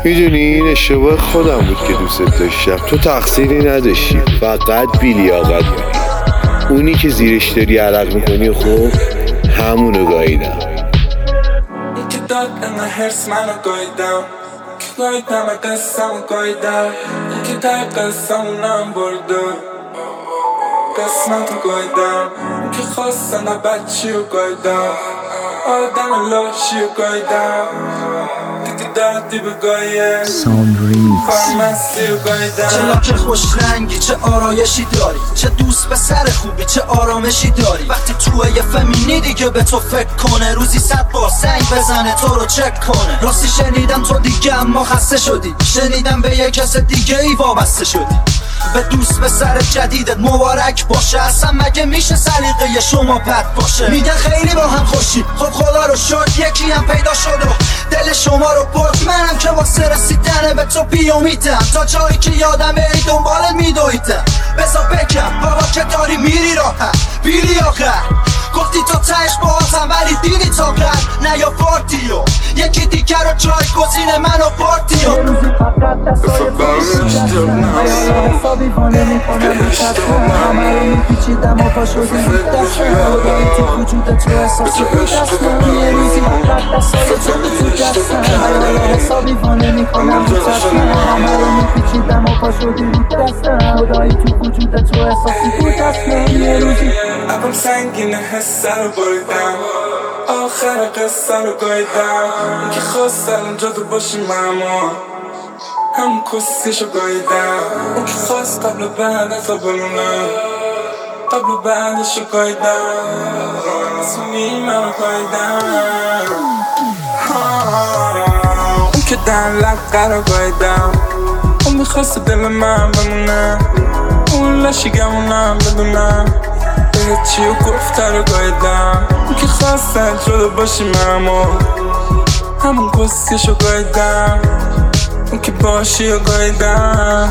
میدونی این اشتباه خودم بود که دوست داشتم. تو تقصیری نداشتی، فقط بیلیاقت بودی. اونی که زیرش داری عرق میکنی خب همونو گاییدم. این که داد انقدر هرس منو گاییدم، که گاییدم قصه‌مو گاییدم. این که در قصه‌مونم برده قسمتو گاییدم. این که خواستن بچی رو گاییدم، آدم لاشی رو گاییدم. دیدی دردی بگایه فارمسی رو گاییدم. چه لاک خوش رنگی، چه آرایشی داری، چه دوست به سر خوبی، چه آرامشی داری. وقتی توی یه فهمیدی دیگه به تو فکر کنه، روزی 100 بار سنگ بزنه تو رو چک کنه. راستی شنیدم تو دیگه اما خسته شدی، شنیدم به یه کس دیگه ای وابسته شدی. به دوست به سر جدیدت مبارک باشه، اصلا مگه میشه سلیقه شما بد باشه؟ میگن خیلی با هم خوشی، خب خدا رو شد یکی هم پیدا شد و دل شما رو برد. منم که واسه رسیدن به تو بیامیدم، تا جایی که یادمه ای دنبالت میدویدم. بذار بگم بابا که داری میری راحت بیری آخر، گفتی تو تهش باهاتم ولی دیدی تا قد نیا پارتیو یکی دیگر رو جایگزین من و پارتیو. حسابی وانه میکنم میترسم، همه رو میپیچیدم و پا شدیم دستم. خدایی تو وجود تو احساسی بود دستم، یه روزی فقط دستای تو دستم. حسابی وانه میکنم میترسم، همه رو میپیچیدم و پا شدیم دستم. خدایی تو وجود تو احساسی بود دستم، یه روزی ابم سنگین حسه رو بریدم، آخر قصه رو گاییدم. این که خواست الان جادو باشیم اما هم کسیشو گاییدم. اون که خواست قبل و بعد از بلونم، قبل و بعدشو گاییدم. رسونی منو گاییدم. اون که در لقه رو گاییدم، اون میخواست دل من بمونه، اون لاشی گمونم بدونم به چی و گفته رو گاییدم. اون که خواست جدا باشیم اما همون کسیشو گاییدم. اون که باشی و گاییدم.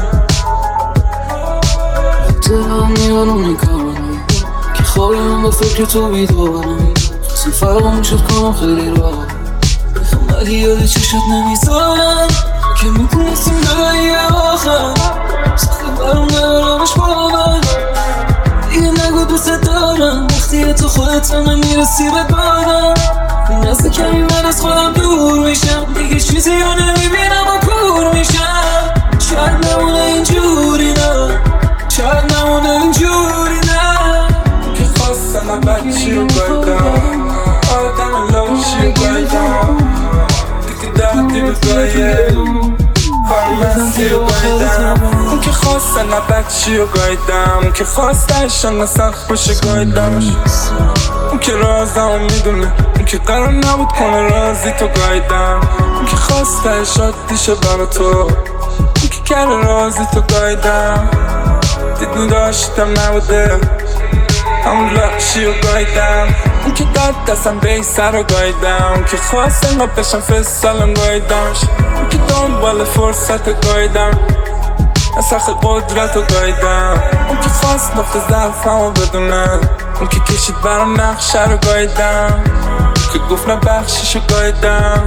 دلم میاد اون میکنم که خوابم با فکر تو بیدارم. خواستم فراموشت کنم خیلی را بخوام ولی یاد چشت نمیذارم که میتونستیم برای آخر. سخته برام ندارمش با من دیگه، نگو دوست دارم وقتی تو خودت هم نمیرسی به بعدم. نزد کمی من از خودم دور میشم، دیگه چیزی رو نمیبینم و کور میشم. شاید نمونه اینجوری نه، شاید نمونه اینجوری نه. که خواستم بچی رو گاییدم، آدم لاشی رو گاییدم. دیگه دردی بگایه فارمسی رو گاییدم. اون که خواستن بچی رو گاییدم، اون که خواستش انقدر سخت باشه گاییدمش. اون که رازمو میدونه، اون که قرار نبود کنه رازی تو گاییدم. اون که خواستش عادیشه برا تو، اون که کرده رازی تو گاییدم. دیدنی داشتم نبوده همون لاشی رو گاییدم. اون که داد دستم به ای سر رو گاییدم، اون که خواستم را بشم فستالم گاییدمش. اون که دنبال فرصت رو گاییدم، اصخ قدرت رو گاییدم. اون که خواست نقطه ضعفم رو بدونه، اون که کشید برام نقشه رو گاییدم. اون که گفت نبخشیش رو گاییدم.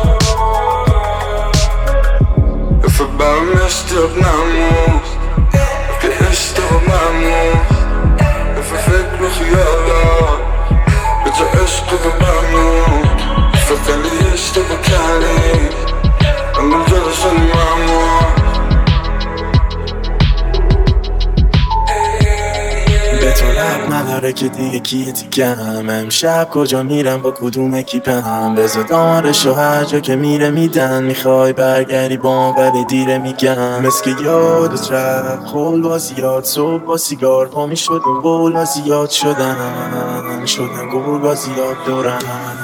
دفعه برام اشتیاق نمون که اشتیاق ممنون، دفعه فکر و خیالات به جا عشق و ممنون. دفعه خیلی اشتیاق کردیم انگم جادشانی ممنون. به تو رب نداره که دیگه کیه دیگم، امشب کجا میرم با کدوم اکیپم. بذار دارشو هر جا که میره میدن، میخوای برگردی با ولی دیره میگم. مثل که یادت رفت خول با زیاد، صبح با سیگار پا میشدیم بول با زیاد شدن گول با زیاد دورم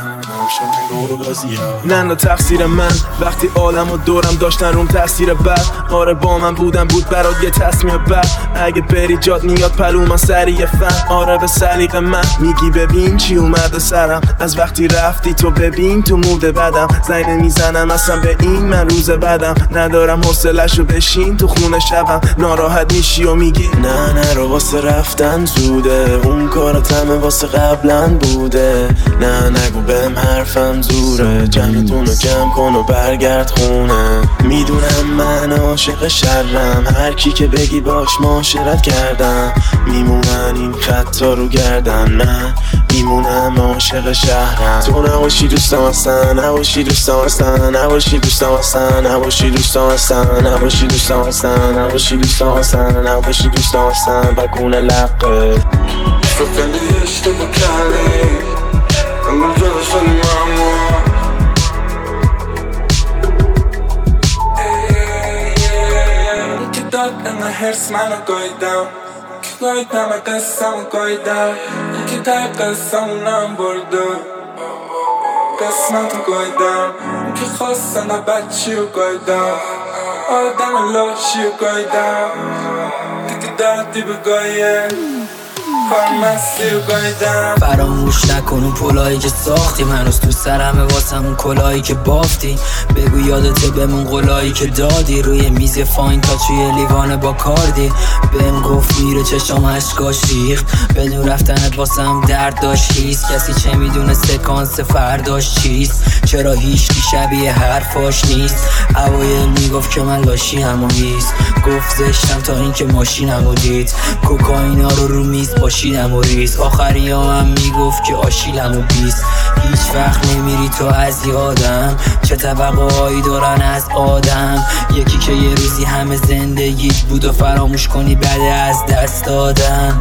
نه تقصیر من وقتی عالم و دورم داشتن روم تاثیر بد. آره با من بود برات یه تصمیم بد. اگه بری جات میاد پلو من سریع فن. آره به سلیق من میگی ببین چی اومده سرم، از وقتی رفتی تو ببین تو موده بدم. زنگ نمیزنم اصلا به این من روز بدم، ندارم حوصله‌شو بشین تو خونه شبم. ناراحت میشی و میگی نه رو واسه رفتن زوده، اون کارت همه واسه قبلا بوده. نه نگو بهم حرفم زوره، جمعتون رو جمع کن و برگرد خونه. میدونم من عاشق شرم، هر کی که بگی باش معاشرت کردم. میمونن این خطا رو گردن، من میمونم عاشق شهرم. تو نباشی دوستم اصلا، نباشی دوستم اصلا، نباشی دوستم اصلا، نباشی دوستم اصلا، نباشی دوستم اصلا، نباشی دوستم اصلا، نباشی دوستم اصلا. بگونه لقه تو خیلی اشتباه کردی، انگار جدا شدی ماما. که داد انگار حرس منو گایدم، که گایدم قصه‌مو گایدم، که تای قصه‌مونم برده قسمتو گایدم. که خواستن بچی رو گایدم، آدم لاشی رو گایدم. دیگه دردی بگایه فرمسی رو گایدم. فراموش نکن اون پلایی که ساختی، هنوز تو سرمه واسم اون کلایی که بافتی. بگو یادته بمون قلایی که دادی، روی میز فاین تا توی لیوان با کاردی. بهم گفت میره چشام اشکاش ریخت، بدون رفتنت واسم درد داشت هیست. کسی چه میدونه سکانس فرداش چیست، چرا هیچکی شبیه حرفاش نیست. اوایل میگفت که من لاشی همو هیست، گفت زشتم تا اینکه ماشینمو دید. کوکائینا رو میز باشیدم و ریز، آخری هم میگفت که آشیلم و بیست. هیچ وقت نمیری تو از یادم، چه توقعایی دارن از آدم. یکی که یه روزی همه زندگیت بود و فراموش کنی بعد از دست دادن.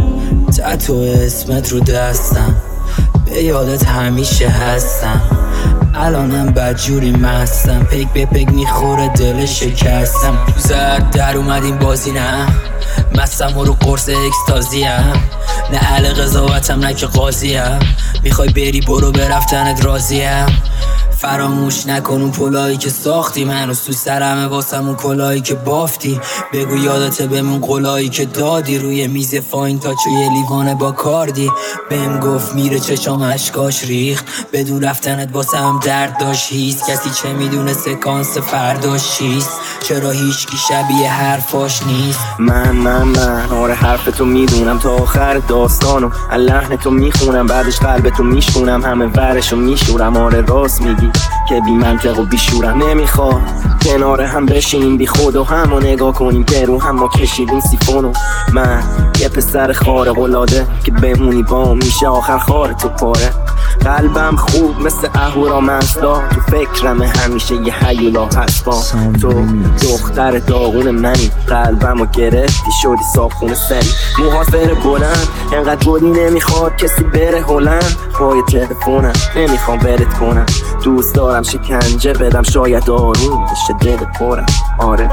تتو اسمت رو دستم، به یادت همیشه هستم. الانم بدجوری مستم، پک به پک میخوره دل شکستم. تو زرد در اومدیم بازی نه، مستم و رو قرص اکستازیم. نه اهل قضاوتم نه که قاضیم، میخوای بری برو به رفتنت راضیم. فراموش نکن اون پلایی که ساختی، هنوز تو سرمه واسم اون کلایی که بافتی. بگو یادته بمون قلایی که دادی، روی میز فاین تا توی لیوانه با کاردی. بهم گفت میره چشام اشکاش ریخت، بدون رفتنت واسم درد داشت هیست. کسی چه میدونه سکانس فرداش چیست، چرا هیچکی شبیه حرفاش نیست. من آره حرفتو میدونم تا آخر داستانو، لحنتو میخونم بعدش قلبتو میشکنم، همه ورشو میشورم. آره راست میگی که بی منطق و بی شورم، نمیخواد کنار هم بشینیم بی خود و همو نگاه کنیم که رو هم ما کشیدیم سیفونو. من یه پسر خارق العاده که بمونی با میشه آخر خار تو پاره. قلبم خوب مثل اهورا منسلا، تو فکرم همیشه یه هیولا هست با تو. دختر داغون منی، قلبمو گرفتی شدی صابخونه سری. موها سر بلند انقدر بودی نمیخواد کسی بره هلند. پای تلفونم نمیخوام برت کنم، دوست دارم شکنجه بدم شاید آروم بشه دل پرم. آره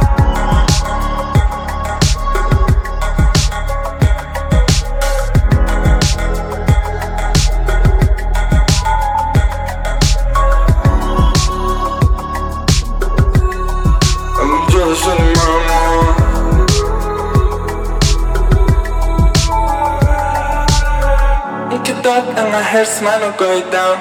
که داد انقدر حرس منو گایدم.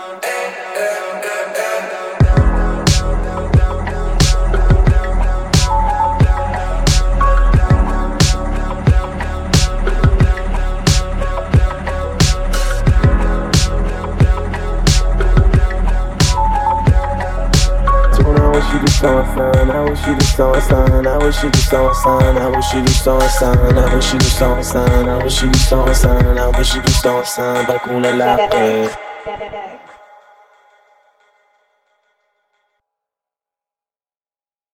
نباشی دوستم اصلا، نباشی دوستم اصلا، نباشی دوستم اصلا، نباشی دوستم اصلا، نباشی دوستم اصلا، نباشی دوستم اصلا، نباشی دوستم اصلا. بگونه لقه